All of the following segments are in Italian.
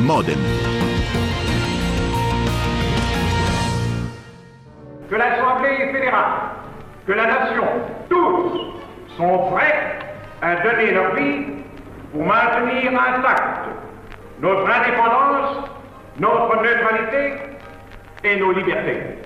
Modem. Que l'Assemblée fédérale, que la nation, tous sont prêts à donner leur vie pour maintenir intacte notre indépendance, notre neutralité et nos libertés.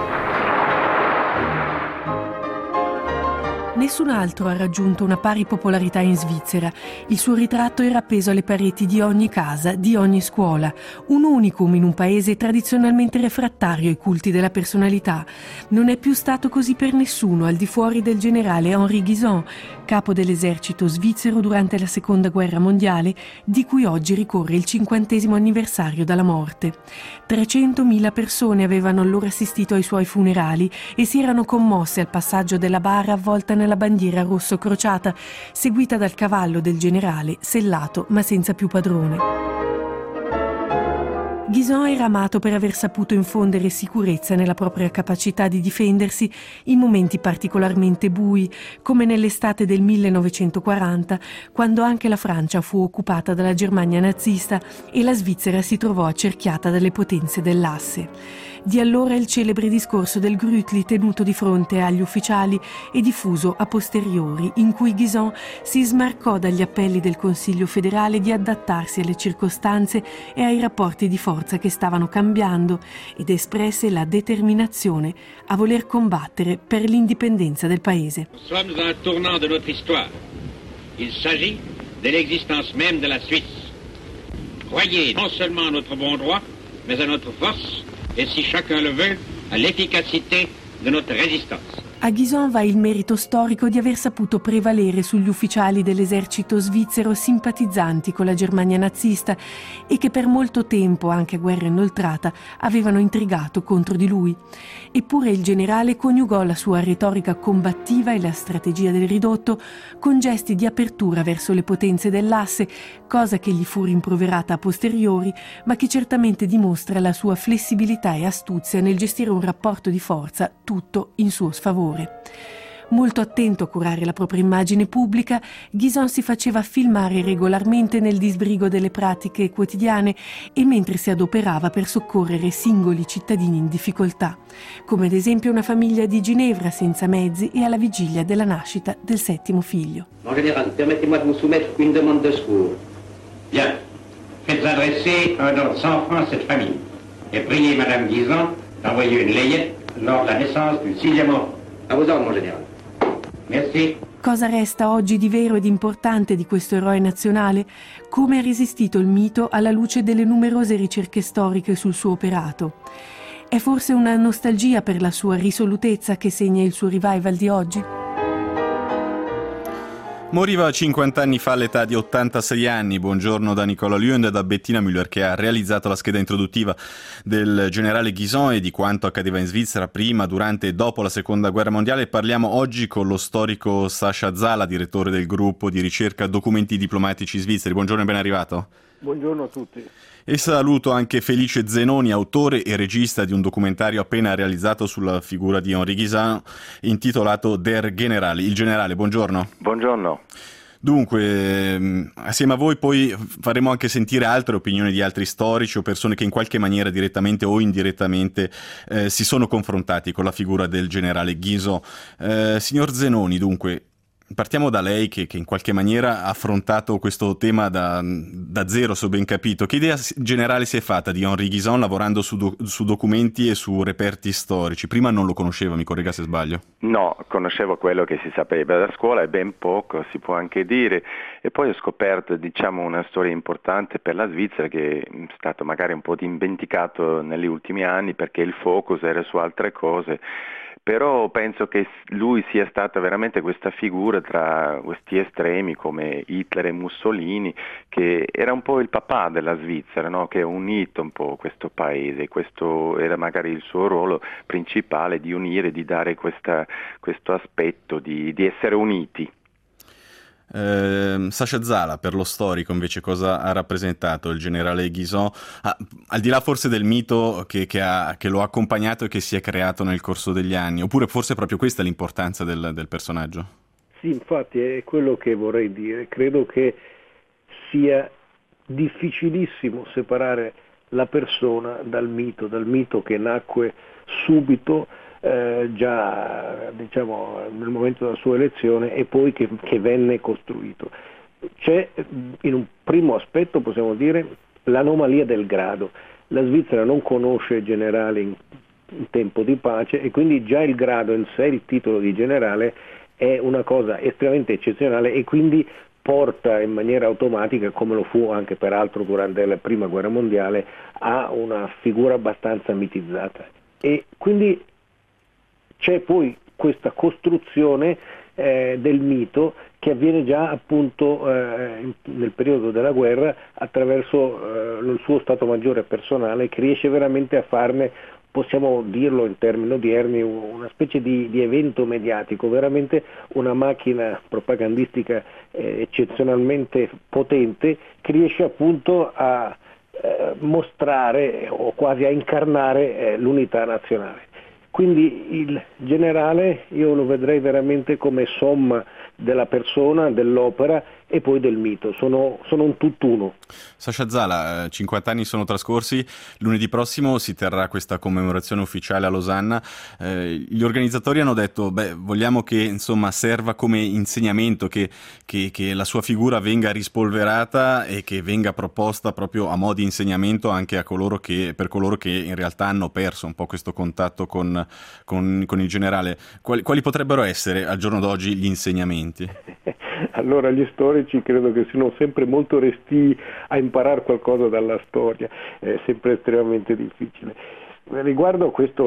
Nessun altro ha raggiunto una pari popolarità in Svizzera. Il suo ritratto era appeso alle pareti di ogni casa, di ogni scuola. Un unicum in un paese tradizionalmente refrattario ai culti della personalità. Non è più stato così per nessuno al di fuori del generale Henri Guisan, capo dell'esercito svizzero durante la Seconda Guerra Mondiale, di cui oggi ricorre il 50° anniversario dalla morte. 300.000 persone avevano allora assistito ai suoi funerali e si erano commosse al passaggio della bara avvolta nella bandiera rosso crociata, seguita dal cavallo del generale, sellato ma senza più padrone. Guisan era amato per aver saputo infondere sicurezza nella propria capacità di difendersi in momenti particolarmente bui, come nell'estate del 1940, quando anche la Francia fu occupata dalla Germania nazista e la Svizzera si trovò accerchiata dalle potenze dell'asse. Di allora il celebre discorso del Grütli tenuto di fronte agli ufficiali e diffuso a posteriori, in cui Guisan si smarcò dagli appelli del Consiglio federale di adattarsi alle circostanze e ai rapporti di forza che stavano cambiando ed espresse la determinazione a voler combattere per l'indipendenza del paese. Nous sommes à un tournant de notre histoire. Il s'agit de l'existence même de la Suisse. Croyez non seulement à notre bon droit, mais à notre force et, si chacun le veut, à l'efficacité de notre résistance. A Guisan va il merito storico di aver saputo prevalere sugli ufficiali dell'esercito svizzero simpatizzanti con la Germania nazista e che per molto tempo, anche a guerra inoltrata, avevano intrigato contro di lui. Eppure il generale coniugò la sua retorica combattiva e la strategia del ridotto con gesti di apertura verso le potenze dell'asse, cosa che gli fu rimproverata a posteriori, ma che certamente dimostra la sua flessibilità e astuzia nel gestire un rapporto di forza tutto in suo sfavore. Molto attento a curare la propria immagine pubblica, Guisan si faceva filmare regolarmente nel disbrigo delle pratiche quotidiane e mentre si adoperava per soccorrere singoli cittadini in difficoltà, come ad esempio una famiglia di Ginevra senza mezzi e alla vigilia della nascita del 7° figlio. Mon général, permettez-moi de vous soumettre une demande de secours. Bien. Faites adresser un don de 100 francs à cette famille et priez Madame Guisan d'envoyer une layette lors de la naissance du 6e enfant. A vos ordres, mon général. Merci. Cosa resta oggi di vero ed importante di questo eroe nazionale? Come ha resistito il mito alla luce delle numerose ricerche storiche sul suo operato? È forse una nostalgia per la sua risolutezza che segna il suo revival di oggi? Moriva 50 anni fa all'età di 86 anni. Buongiorno da Nicola Lund e da Bettina Müller, che ha realizzato la scheda introduttiva del generale Guisan e di quanto accadeva in Svizzera prima, durante e dopo la Seconda Guerra Mondiale. Parliamo oggi con lo storico Sascha Zala, direttore del gruppo di ricerca Documenti Diplomatici Svizzeri. Buongiorno e ben arrivato. Buongiorno a tutti. E saluto anche Felice Zenoni, autore e regista di un documentario appena realizzato sulla figura di Henri Guisan intitolato Der Generale, il generale. Buongiorno. Buongiorno. Dunque, assieme a voi poi faremo anche sentire altre opinioni di altri storici o persone che in qualche maniera direttamente o indirettamente si sono confrontati con la figura del generale Guisan. Signor Zenoni, dunque, partiamo da lei che in qualche maniera ha affrontato questo tema da zero, se ho ben capito. Che idea generale si è fatta di Henri Guisan lavorando su documenti e su reperti storici? Prima non lo conosceva, mi corregga se sbaglio. No, conoscevo quello che si sapeva da scuola e ben poco, si può anche dire. E poi ho scoperto, una storia importante per la Svizzera che è stato magari un po' dimenticato negli ultimi anni perché il focus era su altre cose. Però penso che lui sia stata veramente questa figura tra questi estremi come Hitler e Mussolini, che era un po' il papà della Svizzera, no? Che ha unito un po' questo paese. Questo era magari il suo ruolo principale, di unire, di dare questo aspetto di essere uniti. Sascha Zala, per lo storico invece cosa ha rappresentato il generale Guisan, al di là forse del mito che lo ha accompagnato e che si è creato nel corso degli anni, oppure forse proprio questa è l'importanza del personaggio? Sì, infatti è quello che vorrei dire. Credo che sia difficilissimo separare la persona dal mito che nacque subito, già diciamo nel momento della sua elezione, e poi che venne costruito. C'è in un primo aspetto, possiamo dire, l'anomalia del grado. La Svizzera non conosce generali in tempo di pace, e quindi già il grado in sé, il titolo di generale, è una cosa estremamente eccezionale, e quindi porta in maniera automatica, come lo fu anche peraltro durante la prima guerra mondiale, a una figura abbastanza mitizzata. E quindi c'è poi questa costruzione del mito che avviene già appunto nel periodo della guerra, attraverso il suo stato maggiore personale, che riesce veramente a farne, possiamo dirlo in termini odierni, una specie di evento mediatico, veramente una macchina propagandistica eccezionalmente potente, che riesce appunto a mostrare o quasi a incarnare l'unità nazionale. Quindi il generale io lo vedrei veramente come somma della persona, dell'opera e poi del mito, sono un tutt'uno. Sasha Zala, 50 anni sono trascorsi, lunedì prossimo si terrà questa commemorazione ufficiale a Losanna. Gli organizzatori hanno detto, vogliamo che insomma serva come insegnamento, che la sua figura venga rispolverata e che venga proposta proprio a mo' di insegnamento anche per coloro che in realtà hanno perso un po' questo contatto con il generale. Quali potrebbero essere al giorno d'oggi gli insegnamenti? Allora, gli storici credo che siano sempre molto restii a imparare qualcosa dalla storia, è sempre estremamente difficile. Riguardo a questo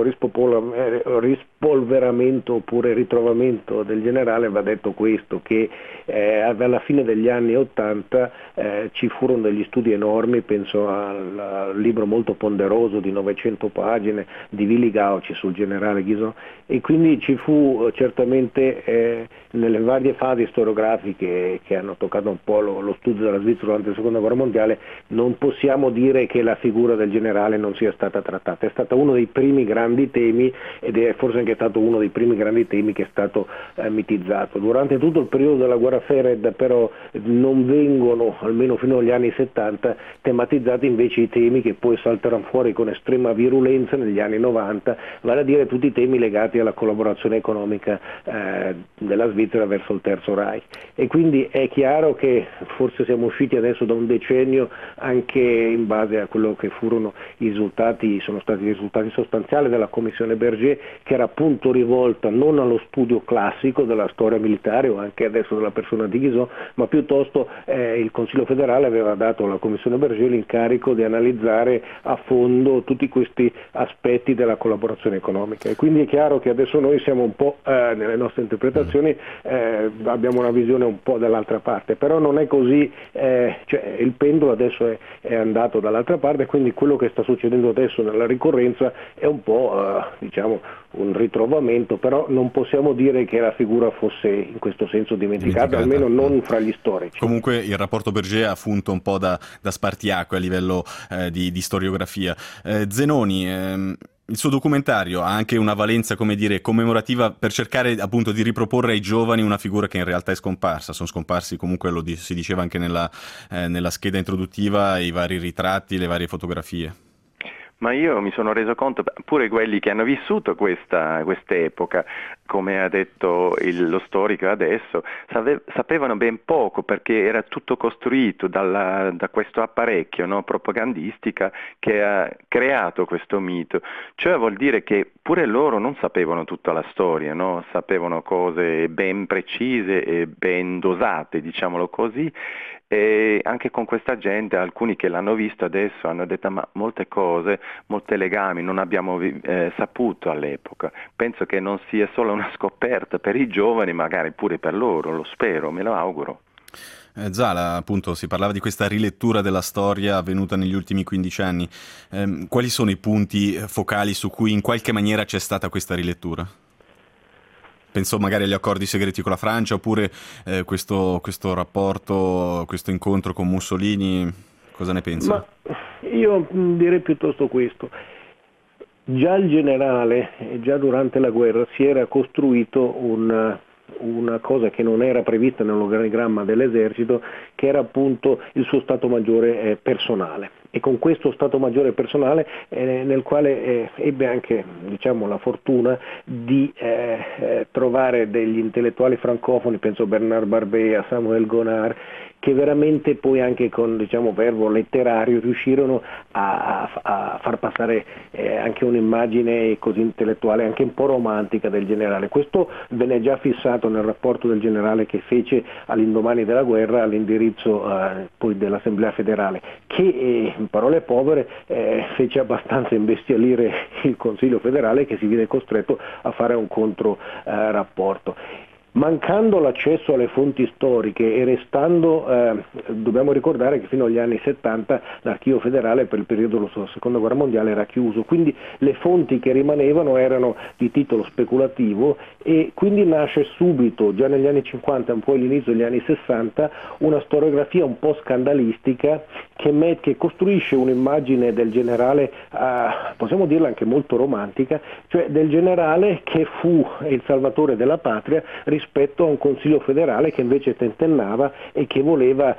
rispolveramento oppure ritrovamento del generale, va detto questo, che alla fine degli anni '80 ci furono degli studi enormi, penso al libro molto ponderoso di 900 pagine di Willy Gauci sul generale Guison, e quindi ci fu certamente nelle varie fasi storiografiche che hanno toccato un po' lo studio della Svizzera durante la seconda guerra mondiale, non possiamo dire che la figura del generale non sia stata trattata. È stata uno dei primi grandi temi, ed è forse anche stato uno dei primi grandi temi che è stato mitizzato. Durante tutto il periodo della guerra fredda però non vengono, almeno fino agli anni 70, tematizzati invece i temi che poi salteranno fuori con estrema virulenza negli anni 90, vale a dire tutti i temi legati alla collaborazione economica della Svizzera verso il Terzo Reich. E quindi è chiaro che forse siamo usciti adesso da un decennio, anche in base a quello che furono i risultati, sono stati i risultati sostanziali della Commissione Berger, che era appunto rivolta non allo studio classico della storia militare o anche adesso della persona di Guison, ma piuttosto il Consiglio federale aveva dato alla Commissione Berger l'incarico di analizzare a fondo tutti questi aspetti della collaborazione economica. E quindi è chiaro che adesso noi siamo un po' nelle nostre interpretazioni abbiamo una visione un po' dall'altra parte, però non è così, cioè il pendolo adesso è andato dall'altra parte, quindi quello che sta succedendo adesso nella ricorrenza è un po' diciamo un ritrovamento, però non possiamo dire che la figura fosse in questo senso dimenticata, almeno non fra gli storici. Comunque il rapporto Berger ha funto un po' da spartiacque a livello di storiografia. Zenoni, il suo documentario ha anche una valenza, come dire, commemorativa, per cercare appunto di riproporre ai giovani una figura che in realtà è scomparsa. Sono scomparsi, comunque si diceva anche nella scheda introduttiva, i vari ritratti, le varie fotografie. Ma io mi sono reso conto, pure quelli che hanno vissuto quest'epoca, come ha detto lo storico adesso, sapevano ben poco, perché era tutto costruito da questo apparecchio, no, propagandistica, che ha creato questo mito. Cioè vuol dire che pure loro non sapevano tutta la storia, no? Sapevano cose ben precise e ben dosate, diciamolo così. E anche con questa gente, alcuni che l'hanno visto adesso hanno detto ma molte cose, molti legami non abbiamo saputo all'epoca. Penso che non sia solo una scoperta per i giovani, magari pure per loro, lo spero, me lo auguro. Zala, appunto, si parlava di questa rilettura della storia avvenuta negli ultimi 15 anni. Quali sono i punti focali su cui in qualche maniera c'è stata questa rilettura? Penso magari agli accordi segreti con la Francia, oppure questo rapporto, questo incontro con Mussolini. Cosa ne pensa? Ma io direi piuttosto questo. Già il generale, già durante la guerra, si era costruito un una cosa che non era prevista nell'organigramma dell'esercito, che era appunto il suo Stato Maggiore personale. E con questo Stato Maggiore personale nel quale ebbe anche, diciamo, la fortuna di trovare degli intellettuali francofoni, penso a Bernard Barbet, a Samuel Gonard, che veramente poi anche con, diciamo, verbo letterario riuscirono a far passare anche un'immagine così intellettuale, anche un po' romantica del generale. Questo venne già fissato nel rapporto del generale che fece all'indomani della guerra all'indirizzo poi dell'Assemblea federale, che in parole povere fece abbastanza imbestialire il Consiglio federale, che si vide costretto a fare un controrapporto. Mancando l'accesso alle fonti storiche e restando, dobbiamo ricordare che fino agli anni 70 l'archivio federale per il periodo della seconda guerra mondiale era chiuso, quindi le fonti che rimanevano erano di titolo speculativo, e quindi nasce subito, già negli anni 50 un po' all'inizio degli anni 60, una storiografia un po' scandalistica che costruisce un'immagine del generale, possiamo dirla anche molto romantica, cioè del generale che fu il salvatore della patria rispetto a un Consiglio federale che invece tentennava e che voleva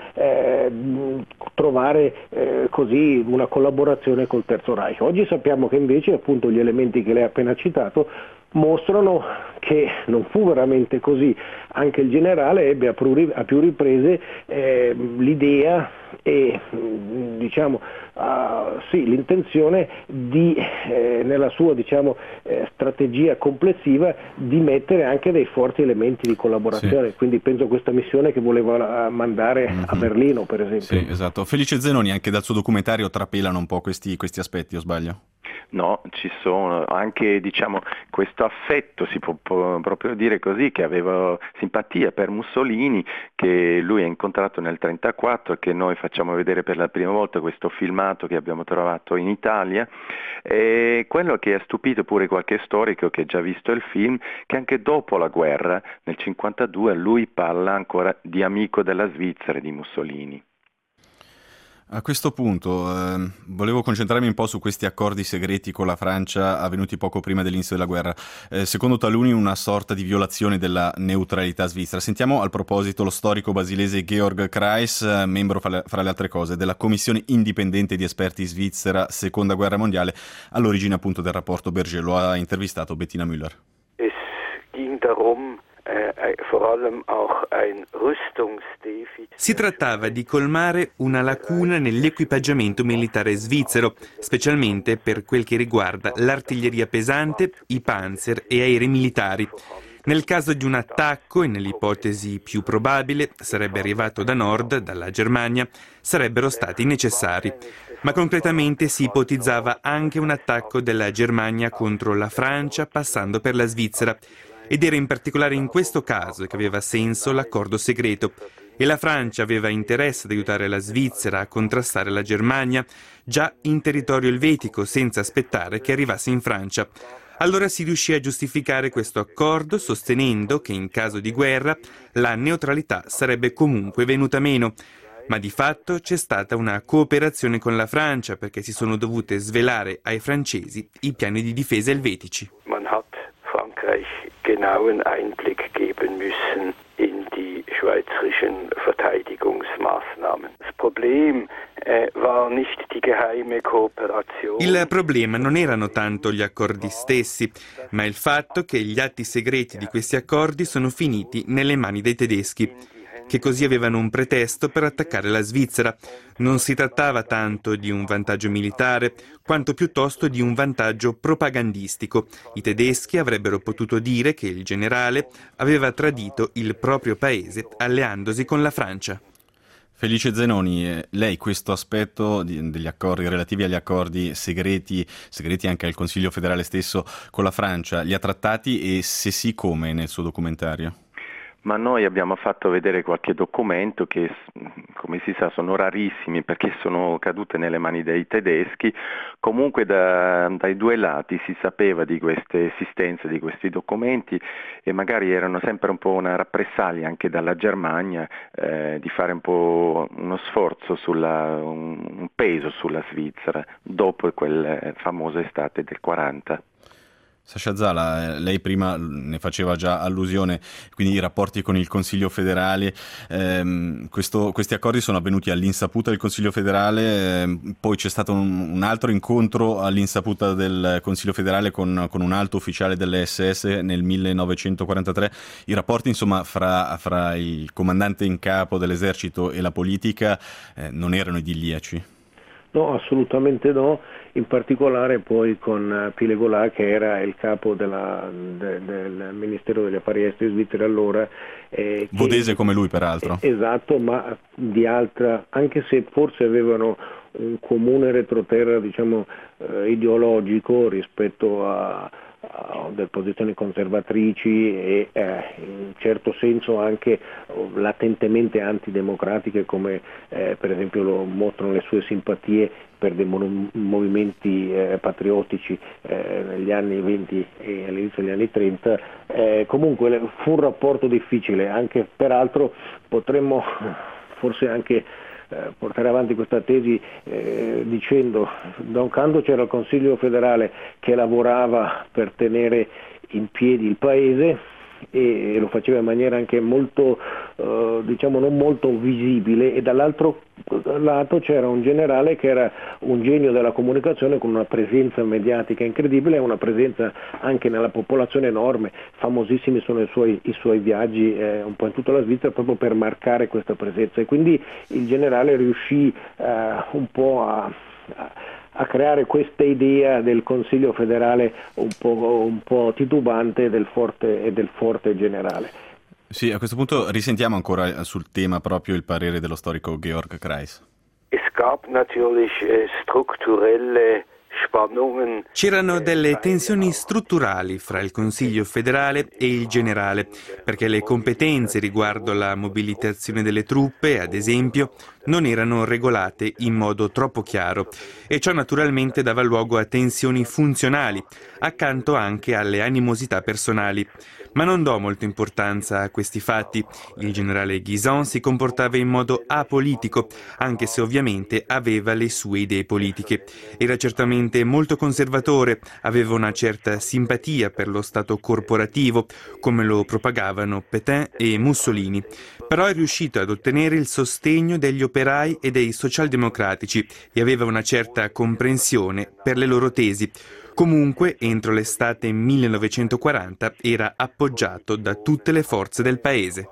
trovare così una collaborazione col Terzo Reich. Oggi sappiamo che invece appunto gli elementi che lei ha appena citato mostrano che non fu veramente così. Anche il generale ebbe a più riprese l'idea e diciamo l'intenzione di nella sua, diciamo, strategia complessiva di mettere anche dei forti elementi di collaborazione, quindi penso a questa missione che voleva mandare a Berlino, per esempio. Sì, esatto. Felice Zenoni, anche dal suo documentario trapelano un po' questi aspetti, o sbaglio? No, ci sono anche, diciamo, questo affetto, si può proprio dire così, che aveva simpatia per Mussolini, che lui ha incontrato nel 1934 e che noi facciamo vedere per la prima volta, questo filmato che abbiamo trovato in Italia. E quello che ha stupito pure qualche storico che ha già visto il film, che anche dopo la guerra, nel 1952, lui parla ancora di amico della Svizzera di Mussolini. A questo punto volevo concentrarmi un po' su questi accordi segreti con la Francia avvenuti poco prima dell'inizio della guerra, secondo taluni una sorta di violazione della neutralità svizzera. Sentiamo al proposito lo storico basilese Georg Kreis, membro fra le altre cose della Commissione Indipendente di Esperti Svizzera Seconda Guerra Mondiale, all'origine appunto del rapporto Berger. Lo ha intervistato Bettina Müller. Es ging darum, si trattava di colmare una lacuna nell'equipaggiamento militare svizzero, specialmente per quel che riguarda l'artiglieria pesante, i panzer e aerei militari. Nel caso di un attacco, e nell'ipotesi più probabile, sarebbe arrivato da nord, dalla Germania, sarebbero stati necessari. Ma concretamente si ipotizzava anche un attacco della Germania contro la Francia, passando per la Svizzera. Ed era in particolare in questo caso che aveva senso l'accordo segreto. E la Francia aveva interesse ad aiutare la Svizzera a contrastare la Germania, già in territorio elvetico, senza aspettare che arrivasse in Francia. Allora si riuscì a giustificare questo accordo sostenendo che in caso di guerra la neutralità sarebbe comunque venuta meno. Ma di fatto c'è stata una cooperazione con la Francia perché si sono dovute svelare ai francesi i piani di difesa elvetici. Genauen Einblick geben müssen in die schweizerischen Verteidigungsmaßnahmen. Das Problem war nicht die geheime Kooperation. Il problema non erano tanto gli accordi stessi, ma il fatto che gli atti segreti di questi accordi sono finiti nelle mani dei tedeschi, che così avevano un pretesto per attaccare la Svizzera. Non si trattava tanto di un vantaggio militare, quanto piuttosto di un vantaggio propagandistico. I tedeschi avrebbero potuto dire che il generale aveva tradito il proprio paese alleandosi con la Francia. Felice Zenoni, lei questo aspetto degli accordi relativi agli accordi segreti anche al Consiglio federale stesso con la Francia, li ha trattati e se sì come nel suo documentario? Ma noi abbiamo fatto vedere qualche documento che, come si sa, sono rarissimi perché sono cadute nelle mani dei tedeschi. Comunque dai due lati si sapeva di queste esistenze di questi documenti e magari erano sempre un po' una rappresaglia anche dalla Germania di fare un po' uno sforzo un peso sulla Svizzera dopo quelle famose estate del 40. Sasha Zala, lei prima ne faceva già allusione, quindi i rapporti con il Consiglio federale, questi accordi sono avvenuti all'insaputa del Consiglio federale, poi c'è stato un altro incontro all'insaputa del Consiglio federale con un alto ufficiale dell'SS nel 1943. I rapporti insomma fra il comandante in capo dell'esercito e la politica non erano idilliaci. No, assolutamente no, in particolare poi con Pilegola, che era il capo del Ministero degli Affari Esteri svizzero allora. Vodese come lui peraltro. Esatto, ma di altra, anche se forse avevano un comune retroterra ideologico rispetto a delle posizioni conservatrici e in certo senso anche latentemente antidemocratiche, come per esempio lo mostrano le sue simpatie per dei movimenti patriottici negli anni 20 e all'inizio degli anni 30. Comunque fu un rapporto difficile, anche peraltro potremmo forse anche portare avanti questa tesi dicendo da un canto c'era il Consiglio federale che lavorava per tenere in piedi il paese e lo faceva in maniera anche molto non molto visibile, e dall'altro lato c'era un generale che era un genio della comunicazione con una presenza mediatica incredibile e una presenza anche nella popolazione enorme. Famosissimi sono i suoi viaggi un po' in tutta la Svizzera proprio per marcare questa presenza, e quindi il generale riuscì un po' a creare questa idea del Consiglio federale un po' titubante del forte generale. Sì, a questo punto risentiamo ancora sul tema proprio il parere dello storico Georg Kreis. Es gab natürlich strukturelle Spannungen. C'erano delle tensioni strutturali fra il Consiglio federale e il generale, perché le competenze riguardo la mobilitazione delle truppe, ad esempio, non erano regolate in modo troppo chiaro, e ciò naturalmente dava luogo a tensioni funzionali, accanto anche alle animosità personali. Ma non do molta importanza a questi fatti. Il generale Guisan si comportava in modo apolitico, anche se ovviamente aveva le sue idee politiche. Era certamente molto conservatore, aveva una certa simpatia per lo Stato corporativo, come lo propagavano Pétain e Mussolini. Però è riuscito ad ottenere il sostegno degli operai e dei socialdemocratici e aveva una certa comprensione per le loro tesi. Comunque, entro l'estate 1940 era appoggiato da tutte le forze del paese.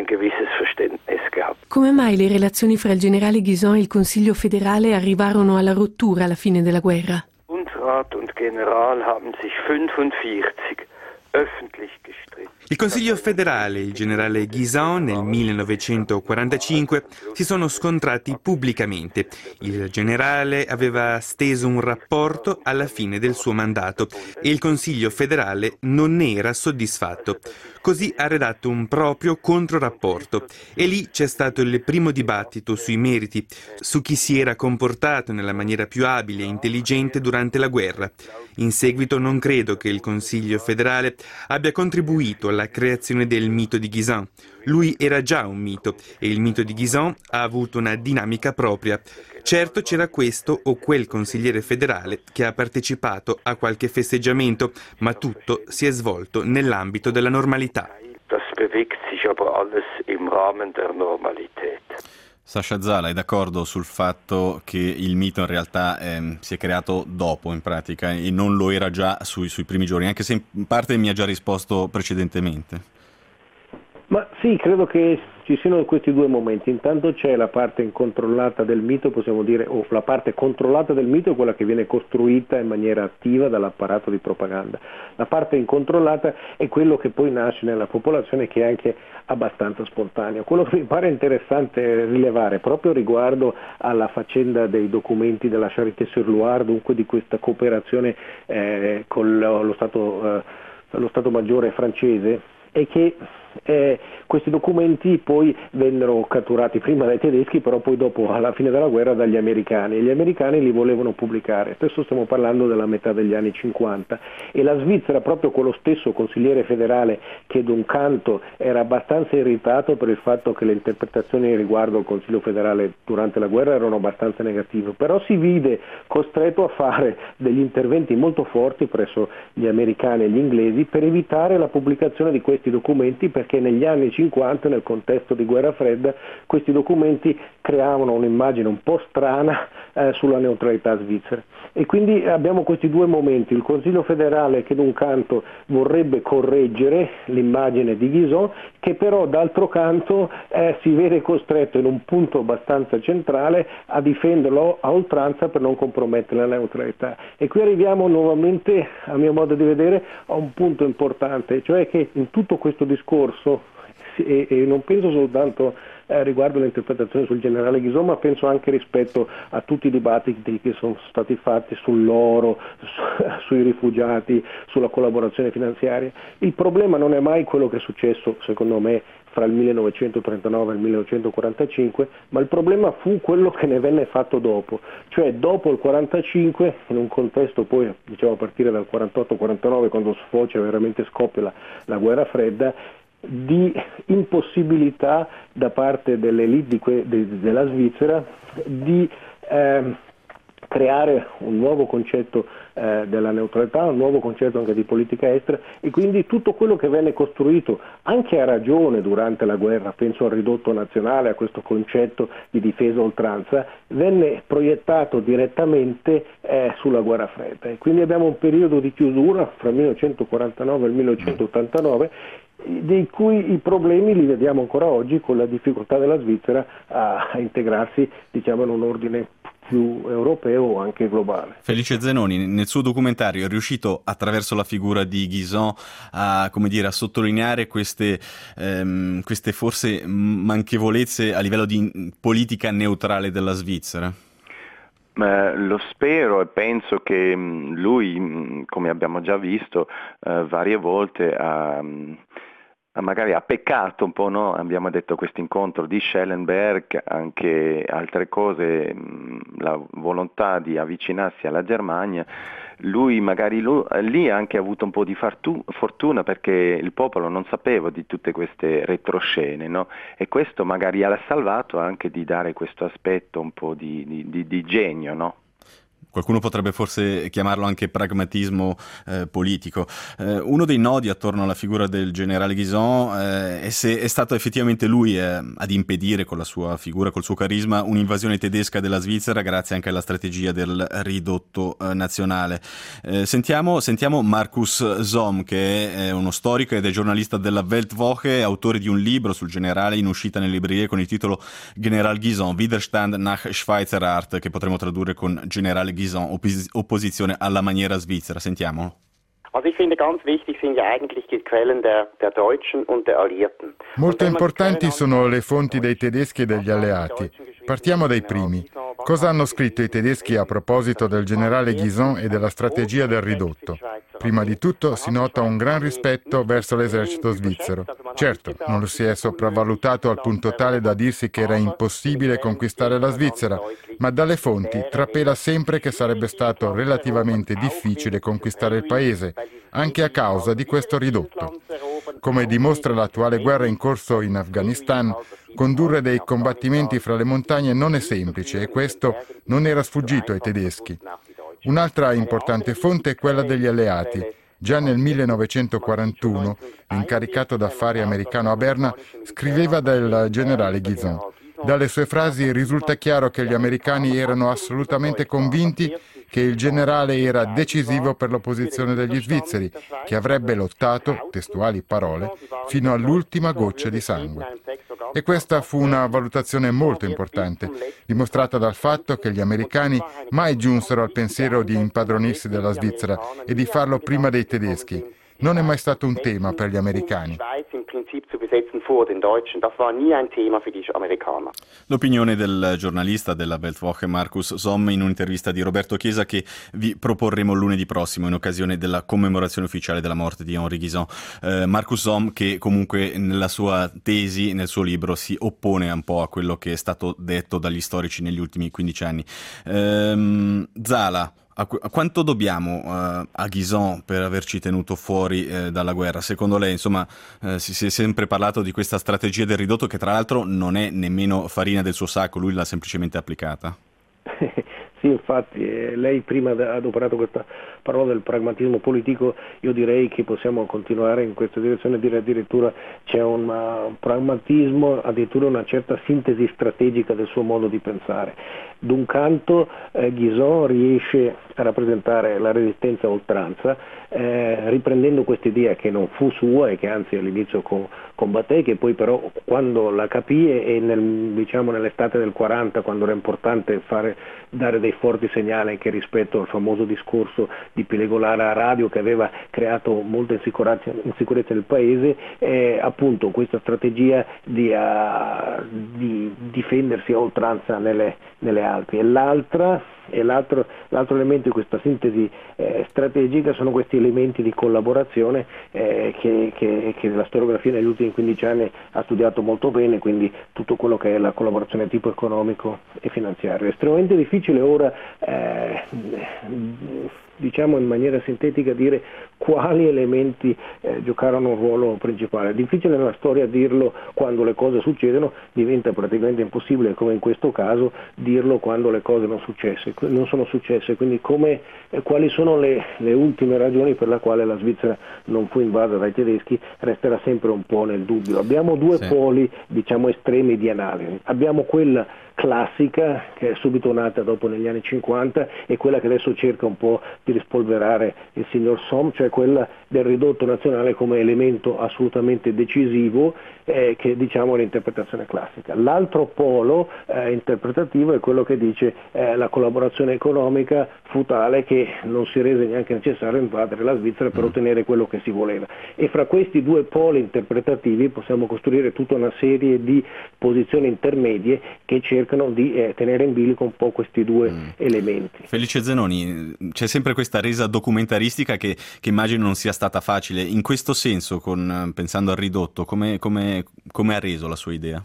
Come mai le relazioni fra il generale Guisan e il Consiglio federale arrivarono alla rottura alla fine della guerra? Bundesrat und General haben sich 45 öffentlich gestritten. Il Consiglio federale e il generale Guisan nel 1945 si sono scontrati pubblicamente. Il generale aveva steso un rapporto alla fine del suo mandato e il Consiglio federale non ne era soddisfatto. Così ha redatto un proprio controrapporto e lì c'è stato il primo dibattito sui meriti, su chi si era comportato nella maniera più abile e intelligente durante la guerra. In seguito non credo che il Consiglio federale abbia contribuito alla creazione del mito di Guisan. Lui era già un mito e il mito di Guisan ha avuto una dinamica propria. Certo c'era questo o quel consigliere federale che ha partecipato a qualche festeggiamento, ma tutto si è svolto nell'ambito della normalità. Das bewegt sich aber alles im Rahmen der Normalität. Sasha Zala è d'accordo sul fatto che il mito in realtà si è creato dopo in pratica e non lo era già sui primi giorni, anche se in parte mi ha già risposto precedentemente. Ma sì, credo che ci siano questi due momenti. Intanto c'è la parte incontrollata del mito, possiamo dire, o la parte controllata del mito è quella che viene costruita in maniera attiva dall'apparato di propaganda. La parte incontrollata è quello che poi nasce nella popolazione, che è anche abbastanza spontaneo. Quello che mi pare interessante rilevare proprio riguardo alla faccenda dei documenti della Charité-sur-Loire, dunque di questa cooperazione con lo Stato Maggiore francese, è che Questi documenti poi vennero catturati prima dai tedeschi, però poi dopo, alla fine della guerra, dagli americani, e gli americani li volevano pubblicare. Adesso stiamo parlando della metà degli anni 50 e la Svizzera, proprio con lo stesso consigliere federale che d'un canto era abbastanza irritato per il fatto che le interpretazioni riguardo al Consiglio federale durante la guerra erano abbastanza negative, però si vide costretto a fare degli interventi molto forti presso gli americani e gli inglesi per evitare la pubblicazione di questi documenti, perché negli anni 50, nel contesto di guerra fredda, questi documenti creavano un'immagine un po' strana sulla neutralità svizzera. E quindi abbiamo questi due momenti: il Consiglio federale che d'un canto vorrebbe correggere l'immagine di Guizot, che però d'altro canto si vede costretto in un punto abbastanza centrale a difenderlo a oltranza per non compromettere la neutralità. E qui arriviamo nuovamente, a mio modo di vedere, a un punto importante, cioè che in tutto questo discorso, e non penso soltanto riguardo l'interpretazione sul generale Guizot, ma penso anche rispetto a tutti i dibattiti che sono stati fatti sull'oro, sui rifugiati, sulla collaborazione finanziaria. Il problema non è mai quello che è successo, secondo me, fra il 1939 e il 1945, ma il problema fu quello che ne venne fatto dopo, cioè dopo il 45, in un contesto poi, diciamo a partire dal 48-49, quando sfocia, veramente scoppia la guerra fredda, di impossibilità da parte dell'elite della Svizzera di creare un nuovo concetto della neutralità, un nuovo concetto anche di politica estera, e quindi tutto quello che venne costruito anche a ragione durante la guerra, penso al ridotto nazionale, a questo concetto di difesa a oltranza, venne proiettato direttamente sulla guerra fredda. E quindi abbiamo un periodo di chiusura fra il 1949 e il 1989, dei cui i problemi li vediamo ancora oggi, con la difficoltà della Svizzera a integrarsi, diciamo, in un ordine più europeo o anche globale. Felice Zenoni, nel suo documentario, è riuscito attraverso la figura di Guizot a sottolineare queste forse manchevolezze a livello di politica neutrale della Svizzera? Lo spero, e penso che lui, come abbiamo già visto varie volte, magari ha peccato un po', no? Abbiamo detto questo incontro di Schellenberg, anche altre cose, la volontà di avvicinarsi alla Germania. Lui magari lì ha anche avuto un po' di fortuna, perché il popolo non sapeva di tutte queste retroscene, no? E questo magari ha salvato anche di dare questo aspetto un po' di genio, no? Qualcuno potrebbe forse chiamarlo anche pragmatismo politico. Uno dei nodi attorno alla figura del generale Guizot è se è stato effettivamente lui ad impedire, con la sua figura, col suo carisma, un'invasione tedesca della Svizzera, grazie anche alla strategia del ridotto nazionale. Sentiamo Markus Somm, che è uno storico ed è giornalista della Weltwoche, autore di un libro sul generale in uscita nelle librerie con il titolo General Guizot, Widerstand nach Schweizer Art, che potremmo tradurre con generale Guizot, opposizione alla maniera svizzera. Sentiamo. Also ich finde ganz wichtig sind ja eigentlich die Quellen der Deutschen und der Alliierten. Molto importanti sono le fonti dei tedeschi e degli alleati. Partiamo dai primi. Cosa hanno scritto i tedeschi a proposito del generale Guizot e della strategia del ridotto? Prima di tutto si nota un gran rispetto verso l'esercito svizzero. Certo, non lo si è sopravvalutato al punto tale da dirsi che era impossibile conquistare la Svizzera, ma dalle fonti trapela sempre che sarebbe stato relativamente difficile conquistare il paese, anche a causa di questo ridotto. Come dimostra l'attuale guerra in corso in Afghanistan, condurre dei combattimenti fra le montagne non è semplice, e questo non era sfuggito ai tedeschi. Un'altra importante fonte è quella degli alleati. Già nel 1941, l'incaricato d'affari americano a Berna scriveva del generale Guizot. Dalle sue frasi risulta chiaro che gli americani erano assolutamente convinti che il generale era decisivo per l'opposizione degli svizzeri, che avrebbe lottato, testuali parole, fino all'ultima goccia di sangue. E questa fu una valutazione molto importante, dimostrata dal fatto che gli americani mai giunsero al pensiero di impadronirsi della Svizzera e di farlo prima dei tedeschi. non è mai stato un tema per gli americani. L'opinione del giornalista della Weltwoche Markus Somm in un'intervista di Roberto Chiesa che vi proporremo lunedì prossimo in occasione della commemorazione ufficiale della morte di Henri Guisan. Markus Somm che comunque nella sua tesi, nel suo libro, si oppone un po' a quello che è stato detto dagli storici negli ultimi 15 anni. Zala, quanto dobbiamo a Guisan per averci tenuto fuori dalla guerra? Secondo lei, insomma, si è sempre parlato di questa strategia del ridotto che tra l'altro non è nemmeno farina del suo sacco, lui l'ha semplicemente applicata. Sì, infatti, lei prima ha adoperato questa parola del pragmatismo politico, io direi che possiamo continuare in questa direzione, dire addirittura c'è un pragmatismo, addirittura una certa sintesi strategica del suo modo di pensare. D'un canto Guisan riesce a rappresentare la resistenza a oltranza, riprendendo questa idea che non fu sua e che anzi all'inizio combatté, che poi però quando la capì e nell'estate del 40, quando era importante dare dei forti segnali anche rispetto al famoso discorso di Pelego Lara a radio che aveva creato molta insicurezza nel paese, appunto questa strategia di difendersi a oltranza nelle Alpi. E l'altro elemento di questa sintesi strategica sono questi elementi di collaborazione che la storiografia negli ultimi 15 anni ha studiato molto bene, quindi tutto quello che è la collaborazione di tipo economico e finanziario. È estremamente difficile ora diciamo in maniera sintetica dire quali elementi giocarono un ruolo principale. È difficile nella storia dirlo quando le cose succedono, diventa praticamente impossibile, come in questo caso, dirlo quando le cose non sono successe, quindi quali sono le ultime ragioni per la quale la Svizzera non fu invasa dai tedeschi resterà sempre un po' nel dubbio. Abbiamo due poli, diciamo, estremi di analisi. Abbiamo quella classica che è subito nata dopo negli anni 50 e quella che adesso cerca un po' di rispolverare il signor Somm, cioè quella del ridotto nazionale come elemento assolutamente decisivo che diciamo è l'interpretazione classica. L'altro polo interpretativo è quello che dice la collaborazione economica fu tale che non si rese neanche necessario invadere la Svizzera per ottenere quello che si voleva, e fra questi due poli interpretativi possiamo costruire tutta una serie di posizioni intermedie che cercano di tenere in bilico un po' questi due elementi. Felice Zenoni, c'è sempre questa resa documentaristica che immagino non sia stata facile. In questo senso, pensando al ridotto, come ha reso la sua idea?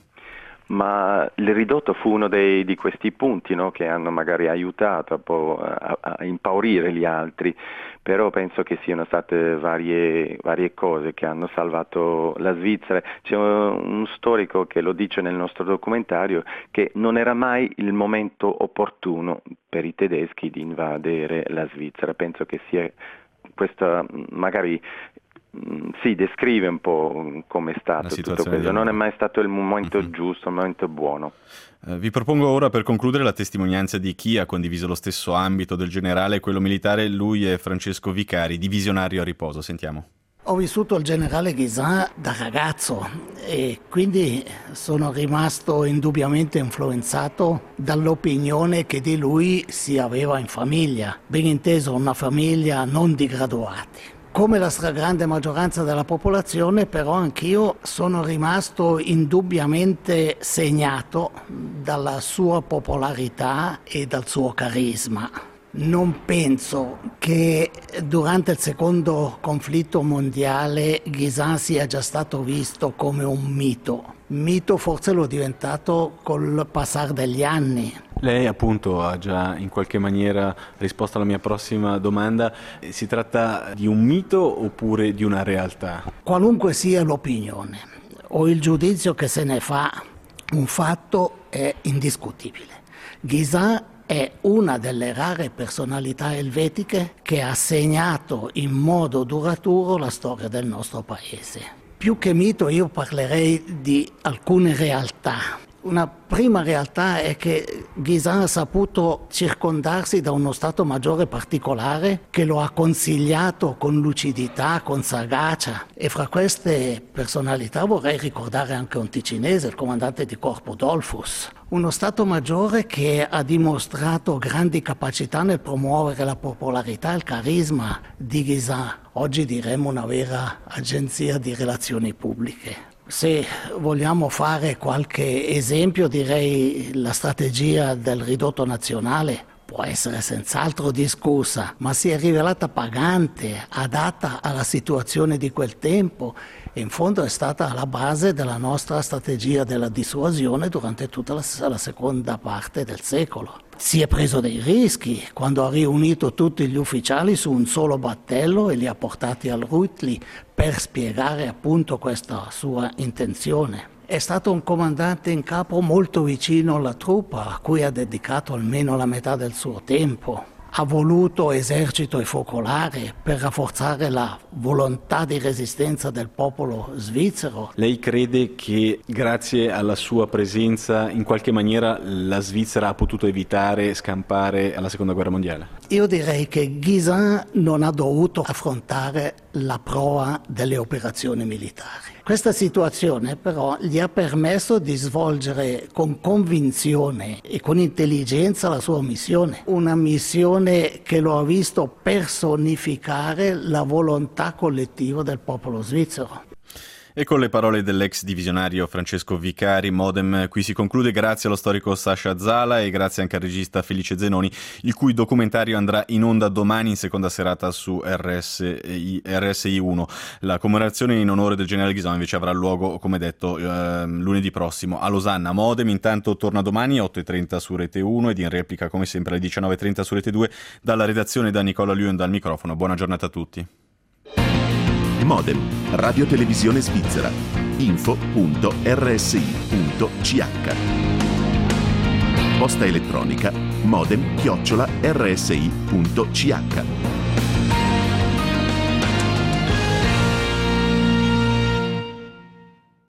Ma il ridotto fu uno di questi punti, no, che hanno magari aiutato a impaurire gli altri, però penso che siano state varie cose che hanno salvato la Svizzera. C'è un storico che lo dice nel nostro documentario che non era mai il momento opportuno per i tedeschi di invadere la Svizzera. Penso che sia questa magari si descrive un po' come è stato tutto questo, non è mai stato il momento giusto, il momento buono. Vi propongo ora, per concludere, la testimonianza di chi ha condiviso lo stesso ambito del generale e quello militare. Lui è Francesco Vicari, divisionario a riposo. Sentiamo. Ho vissuto il generale Guisan da ragazzo e quindi sono rimasto indubbiamente influenzato dall'opinione che di lui si aveva in famiglia, ben inteso una famiglia non di graduati. Come la stragrande maggioranza della popolazione, però anch'io sono rimasto indubbiamente segnato dalla sua popolarità e dal suo carisma. Non penso che durante il secondo conflitto mondiale Guisan sia già stato visto come un mito. Mito forse lo è diventato col passare degli anni. Lei appunto ha già in qualche maniera risposto alla mia prossima domanda. Si tratta di un mito oppure di una realtà? Qualunque sia l'opinione o il giudizio che se ne fa, un fatto è indiscutibile. Guisan è una delle rare personalità elvetiche che ha segnato in modo duraturo la storia del nostro paese. Più che mito io parlerei di alcune realtà. Una prima realtà è che Guisan ha saputo circondarsi da uno Stato Maggiore particolare che lo ha consigliato con lucidità, con sagacia, e fra queste personalità vorrei ricordare anche un ticinese, il comandante di corpo Dollfuss, Uno Stato Maggiore che ha dimostrato grandi capacità nel promuovere la popolarità e il carisma di Guisan. Oggi diremmo una vera agenzia di relazioni pubbliche. Se vogliamo fare qualche esempio, direi la strategia del ridotto nazionale può essere senz'altro discussa, ma si è rivelata pagante, adatta alla situazione di quel tempo e in fondo è stata alla base della nostra strategia della dissuasione durante tutta la seconda parte del secolo. Si è preso dei rischi quando ha riunito tutti gli ufficiali su un solo battello e li ha portati al Rütli per spiegare appunto questa sua intenzione. È stato un comandante in capo molto vicino alla truppa, a cui ha dedicato almeno la metà del suo tempo. Ha voluto esercito e focolare per rafforzare la volontà di resistenza del popolo svizzero. Lei crede che grazie alla sua presenza in qualche maniera la Svizzera ha potuto evitare scampare alla Seconda Guerra Mondiale? Io direi che Guisan non ha dovuto affrontare la prova delle operazioni militari. Questa situazione però gli ha permesso di svolgere con convinzione e con intelligenza la sua missione, una missione che lo ha visto personificare la volontà collettiva del popolo svizzero. E con le parole dell'ex divisionario Francesco Vicari, Modem qui si conclude. Grazie allo storico Sasha Zala e grazie anche al regista Felice Zenoni, il cui documentario andrà in onda domani in seconda serata su RSI 1. La commemorazione in onore del generale Guisan invece avrà luogo, come detto, lunedì prossimo a Losanna. Modem intanto torna domani alle 8:30 su Rete 1 ed in replica come sempre alle 19:30 su Rete 2 dalla redazione da Nicola Lyon dal microfono. Buona giornata a tutti. Modem, Radio Televisione Svizzera, info.rsi.ch. Posta elettronica modem@rsi.ch.